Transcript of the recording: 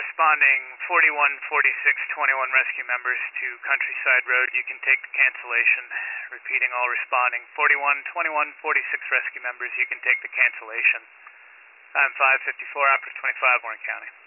responding 414621 rescue members to Countryside Road. You can take the cancellation. Repeating, all responding 412146 rescue members, you can take the cancellation. I'm 554 Opera 25, Warren County.